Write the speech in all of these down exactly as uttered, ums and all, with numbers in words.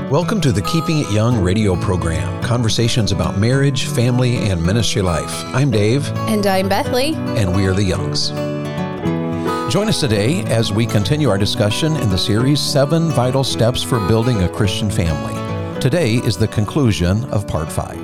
Welcome to the Keeping It Young radio program, conversations about marriage, family, and ministry life. I'm Dave. And I'm Bethany. And we are the Youngs. Join us today as we continue our discussion in the series, Seven Vital Steps for Building a Christian Family. Today is the conclusion of part five.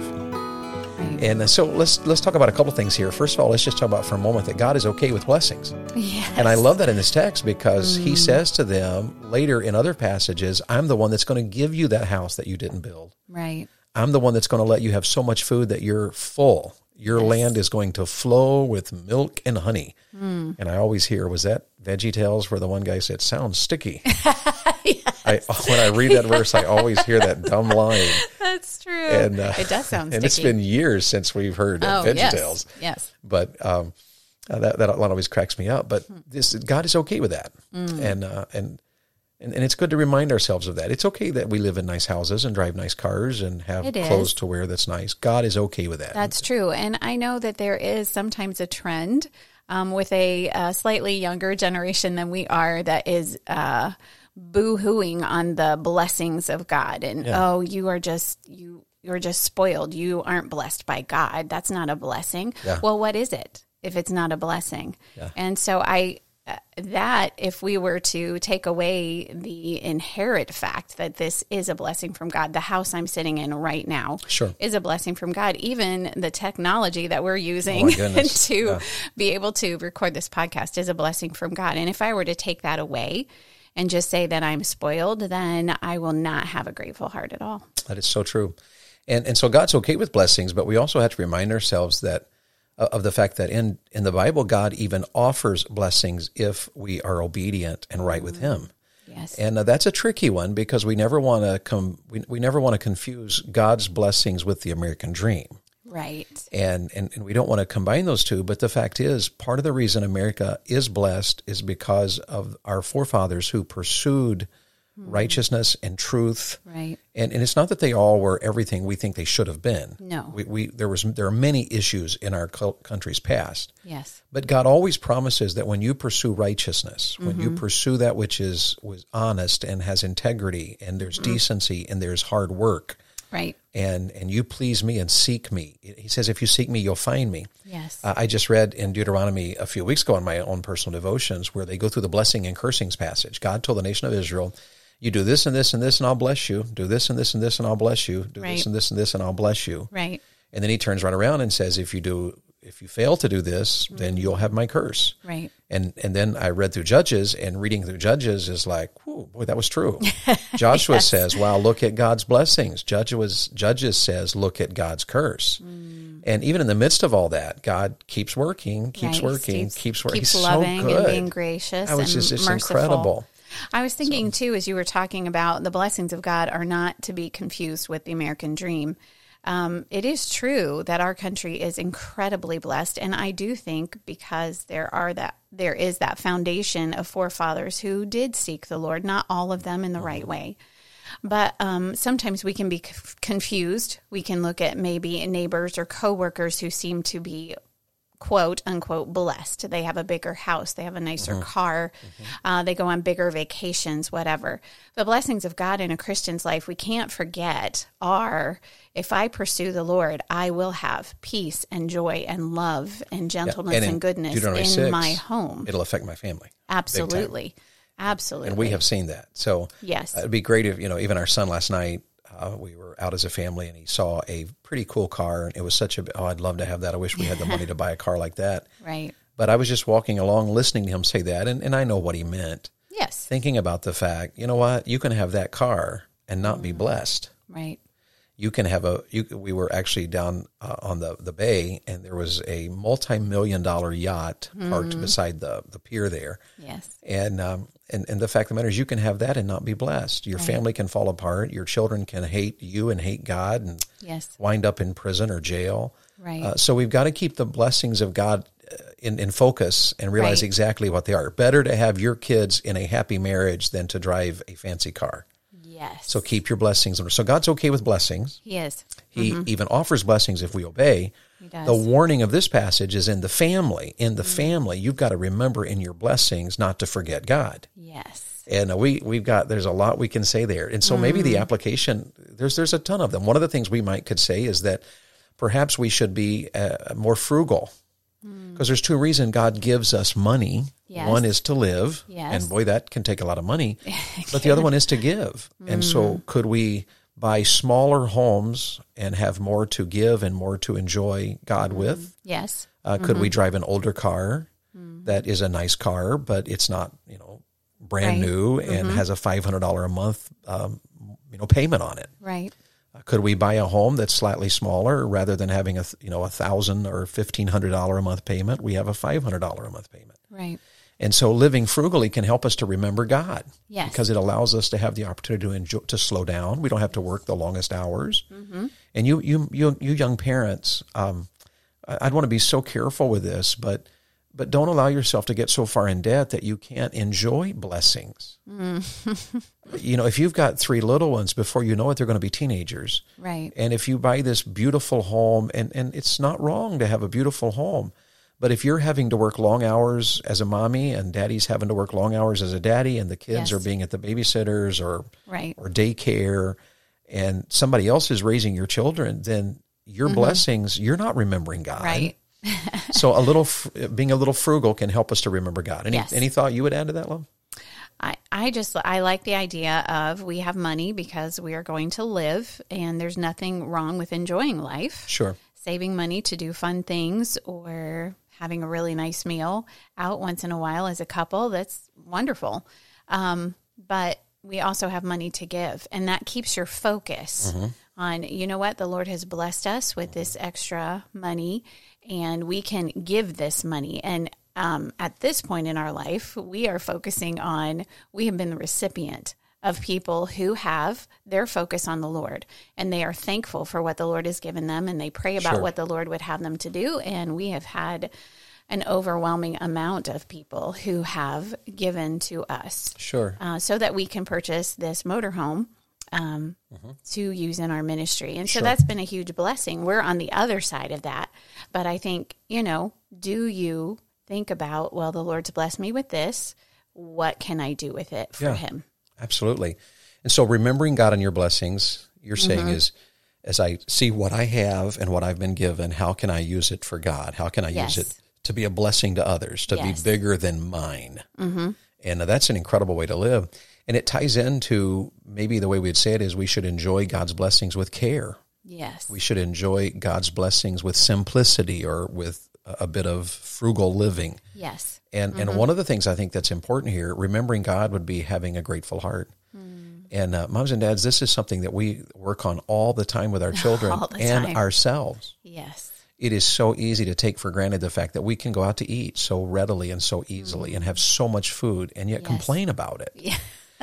And so let's let's talk about a couple things here. First of all, let's just talk about for a moment that God is okay with blessings. Yes. And I love that in this text because mm. he says to them later in other passages, I'm the one that's going to give you that house that you didn't build. Right. I'm the one that's going to let you have so much food that you're full. Your yes. land is going to flow with milk and honey. Mm. And I always hear, was that VeggieTales where the one guy said, sounds sticky? Yes. I, when I read that verse, I always hear that dumb line. That's true. And, uh, it does sound sticky. And it's been years since we've heard uh, oh, VeggieTales. Yes. yes. But um, uh, that, that line always cracks me up. But this God is okay with that. Mm. And, uh, and and and it's good to remind ourselves of that. It's okay that we live in nice houses and drive nice cars and have it clothes is. to wear that's nice. God is okay with that. That's true. And I know that there is sometimes a trend um, with a uh, slightly younger generation than we are that is uh, boo-hooing on the blessings of God. And, yeah. oh, you are just, you, you're just spoiled. You aren't blessed by God. That's not a blessing. Yeah. Well, what is it if it's not a blessing? Yeah. And so I... Uh, that if we were to take away the inherent fact that this is a blessing from God, the house I'm sitting in right now sure. is a blessing from God. Even the technology that we're using oh to yeah. be able to record this podcast is a blessing from God. And if I were to take that away and just say that I'm spoiled, then I will not have a grateful heart at all. That is so true. And and so God's okay with blessings, but we also have to remind ourselves that of the fact that in, in the Bible, God even offers blessings if we are obedient and right with Him. Yes. And uh, that's a tricky one because we never want to come, we, we never want to confuse God's blessings with the American dream. Right. And, and, and we don't want to combine those two. But the fact is, part of the reason America is blessed is because of our forefathers who pursued mm. righteousness and truth. Right. And and it's not that they all were everything we think they should have been. No. We, we there was there are many issues in our country's past. Yes. But God always promises that when you pursue righteousness, mm-hmm. when you pursue that which is was honest and has integrity and there's mm-hmm. decency and there's hard work. Right. And and you please me and seek me. He says, if you seek me, you'll find me. Yes. Uh, I just read in Deuteronomy a few weeks ago in my own personal devotions where they go through the blessing and cursings passage. God told the nation of Israel, you do this and this and this and I'll bless you. Do this and this and this and I'll bless you. Do right. this and this and this and I'll bless you. Right. And then he turns right around and says, if you do, if you fail to do this, mm-hmm. then you'll have my curse. Right. And and then I read through Judges, and reading through Judges is like, whew, boy, that was true. Joshua yes. says, wow, look at God's blessings. Judges, Judges says, look at God's curse. Mm. And even in the midst of all that, God keeps working, keeps right. working, keeps, keeps working. Keeps He's loving so good. and being gracious I was and just, it's merciful. incredible. I was thinking, so. too, as you were talking about the blessings of God are not to be confused with the American dream. Um, it is true that our country is incredibly blessed, and I do think because there are that there is that foundation of forefathers who did seek the Lord, not all of them in the right way. But um, sometimes we can be c- confused. We can look at maybe neighbors or coworkers who seem to be quote unquote blessed. They have a bigger house. They have a nicer mm-hmm. car. Mm-hmm. Uh, they go on bigger vacations, whatever. The blessings of God in a Christian's life, we can't forget are, if I pursue the Lord, I will have peace and joy and love and gentleness yeah. and, and goodness in six, my home. It'll affect my family. Absolutely. Absolutely. And we have seen that. So yes. uh, it'd be great if, you know, even our son last night, Uh, we were out as a family, and he saw a pretty cool car. And it was such a, oh, I'd love to have that. I wish we had the money to buy a car like that. Right. But I was just walking along, listening to him say that, and, and I know what he meant. Yes. Thinking about the fact, you know what, you can have that car and not mm. be blessed. Right. You can have a, you, we were actually down uh, on the, the bay, and there was a multi-million dollar yacht parked mm-hmm. beside the, the pier there. Yes. And, um, and, and the fact of the matter is you can have that and not be blessed. Your right. family can fall apart. Your children can hate you and hate God and yes. wind up in prison or jail. Right. Uh, so we've got to keep the blessings of God in, in focus and realize right. exactly what they are. Better to have your kids in a happy marriage than to drive a fancy car. Yes. So keep your blessings. So God's okay with blessings. He is. He mm-hmm. even offers blessings if we obey. He does. The warning of this passage is in the family. In the mm-hmm. family, you've got to remember in your blessings not to forget God. Yes. And uh, we, we've got, there's a lot we can say there. And so mm. maybe the application, there's there's a ton of them. One of the things we might could say is that perhaps we should be uh, more frugal. Because mm. there's two reasons God gives us money. Yes. One is to live. Yes. And boy, that can take a lot of money. But the other one is to give. Mm. And so could we buy smaller homes and have more to give and more to enjoy God mm. with? Yes. Uh, could mm-hmm. we drive an older car mm. that is a nice car, but it's not, you know, brand right. new and mm-hmm. has a five hundred dollars a month, um, you know, payment on it? Right. Uh, could we buy a home that's slightly smaller rather than having a, you know, a thousand or fifteen hundred dollars a month payment? We have a five hundred dollars a month payment. Right. And so living frugally can help us to remember God. Yes. Because it allows us to have the opportunity to enjoy, to slow down. We don't have to work the longest hours. Mm-hmm. And you, you, you, you young parents, um, I'd want to be so careful with this, but but don't allow yourself to get so far in debt that you can't enjoy blessings. Mm. You know, if you've got three little ones, before you know it, they're going to be teenagers. Right. And if you buy this beautiful home, and, and it's not wrong to have a beautiful home, but if you're having to work long hours as a mommy and daddy's having to work long hours as a daddy and the kids yes. are being at the babysitters or right. or daycare and somebody else is raising your children, then your mm-hmm. blessings, you're not remembering God. Right. So a little, being a little frugal can help us to remember God. Any, yes. any thought you would add to that, Love? I, I just, I like the idea of we have money because we are going to live and there's nothing wrong with enjoying life. Sure. Saving money to do fun things or having a really nice meal out once in a while as a couple. That's wonderful. Um, but we also have money to give, and that keeps your focus mm-hmm. on, you know what, the Lord has blessed us with this extra money and we can give this money. And um, at this point in our life, we are focusing on, we have been the recipient of people who have their focus on the Lord, and they are thankful for what the Lord has given them, and they pray about sure. what the Lord would have them to do. And we have had an overwhelming amount of people who have given to us. Sure. Uh, so that we can purchase this motorhome um, mm-hmm. to use in our ministry. And so sure. that's been a huge blessing. We're on the other side of that. But I think, you know, do you think about, well, the Lord's blessed me with this. What can I do with it for yeah, him? Absolutely. And so remembering God and your blessings, you're saying mm-hmm. is, as I see what I have and what I've been given, how can I use it for God? How can I yes. use it to be a blessing to others, to yes. be bigger than mine? Mm-hmm. And that's an incredible way to live. And it ties into maybe the way we'd say it is we should enjoy God's blessings with care. Yes. We should enjoy God's blessings with simplicity or with a bit of frugal living. Yes. And mm-hmm. and one of the things I think that's important here, remembering God, would be having a grateful heart. Mm. And uh, moms and dads, this is something that we work on all the time with our children and time. ourselves. Yes. It is so easy to take for granted the fact that we can go out to eat so readily and so easily mm. and have so much food and yet yes. complain about it. Yes.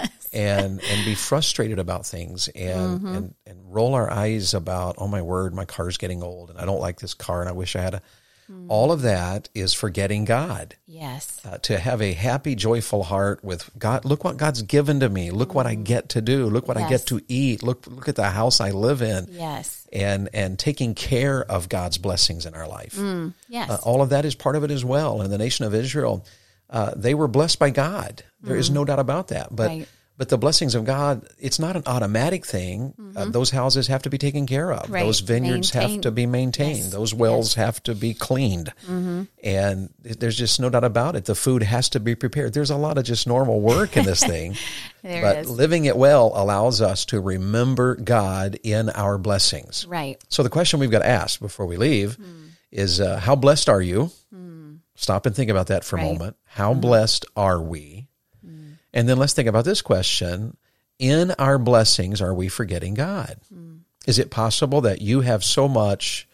and and be frustrated about things and, mm-hmm. and, and roll our eyes about, oh my word, my car's getting old and I don't like this car and I wish I had a... All of that is forgetting God. Yes. Uh, to have a happy, joyful heart with God. Look what God's given to me. Look mm. what I get to do. Look what yes. I get to eat. Look look at the house I live in. Yes. And and taking care of God's blessings in our life. Mm. Yes. Uh, all of that is part of it as well. And the nation of Israel, uh, they were blessed by God. There mm. is no doubt about that. But right. But the blessings of God, it's not an automatic thing. Mm-hmm. Uh, those houses have to be taken care of. Right. Those vineyards Maintain. have to be maintained. Yes. Those wells yes. have to be cleaned. Mm-hmm. And there's just no doubt about it. The food has to be prepared. There's a lot of just normal work in this thing. there but is. living it well allows us to remember God in our blessings. Right. So the question we've got to ask before we leave mm. is, uh, how blessed are you? Mm. Stop and think about that for right. a moment. How mm. blessed are we? Mm. And then let's think about this question. In our blessings, are we forgetting God? Mm. Is it possible that you have so much,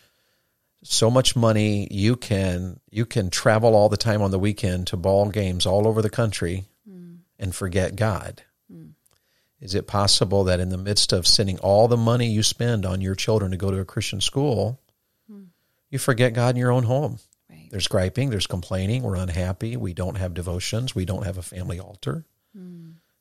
so much money, you can you can travel all the time on the weekend to ball games all over the country mm. and forget God? Mm. Is it possible that in the midst of sending all the money you spend on your children to go to a Christian school, mm. you forget God in your own home? Right. There's griping, there's complaining, we're unhappy, we don't have devotions, we don't have a family altar. Mm.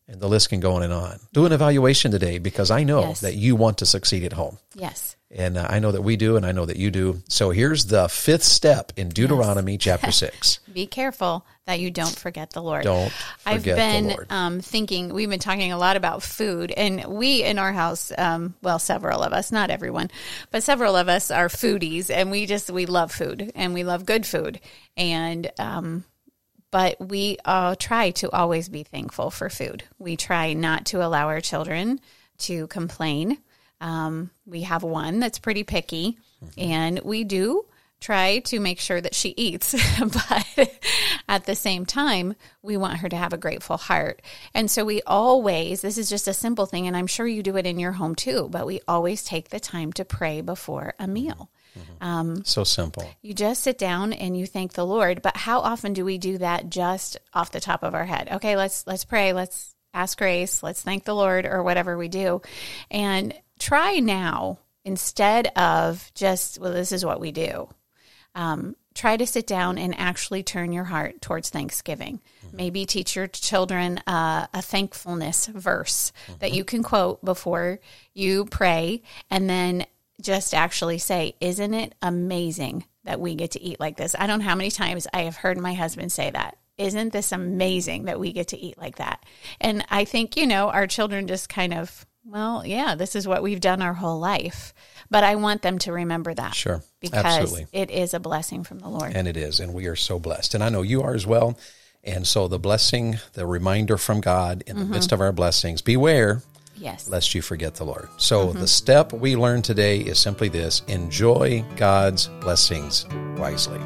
And the list can go on and on. Do an evaluation today, because I know Yes. that you want to succeed at home. Yes. And uh, I know that we do, and I know that you do. So here's the fifth step in Deuteronomy yes. chapter six. Be careful that you don't forget the Lord. Don't forget I've been the Lord. Um, thinking, we've been talking a lot about food, and we in our house, um, well, several of us, not everyone, but several of us are foodies, and we just, we love food, and we love good food. And, um, but we uh, try to always be thankful for food. We try not to allow our children to complain. Um, we have one that's pretty picky, mm-hmm. and we do try to make sure that she eats, but at the same time, we want her to have a grateful heart. And so we always, this is just a simple thing, and I'm sure you do it in your home too, but we always take the time to pray before a meal. Mm-hmm. Um, so simple. You just sit down and you thank the Lord, but how often do we do that just off the top of our head? Okay, let's let's pray, let's ask grace, let's thank the Lord, or whatever we do. And try now, instead of just, well, this is what we do. Um, try to sit down and actually turn your heart towards Thanksgiving. Mm-hmm. Maybe teach your children uh, a thankfulness verse mm-hmm. that you can quote before you pray, and then just actually say, isn't it amazing that we get to eat like this? I don't know how many times I have heard my husband say that. Isn't this amazing that we get to eat like that? And I think, you know, our children just kind of, well, yeah, this is what we've done our whole life. But I want them to remember that. Sure. Because Absolutely. It is a blessing from the Lord. And it is. And we are so blessed. And I know you are as well. And so the blessing, the reminder from God in the mm-hmm. midst of our blessings, beware, yes, lest you forget the Lord. So mm-hmm. the step we learned today is simply this: enjoy God's blessings wisely.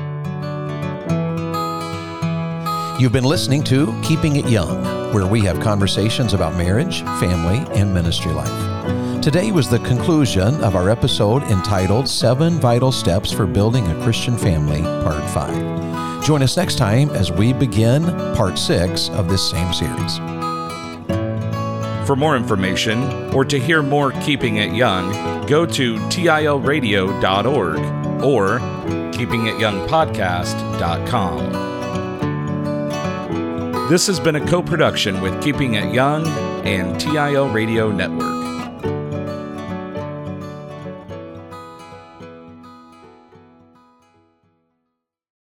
You've been listening to Keeping It Young, where we have conversations about marriage, family, and ministry life. Today was the conclusion of our episode entitled Seven Vital Steps for Building a Christian Family, Part five. Join us next time as we begin Part six of this same series. For more information or to hear more Keeping It Young, go to T I L radio dot org or keeping it young podcast dot com. This has been a co-production with Keeping It Young and T I L Radio Network.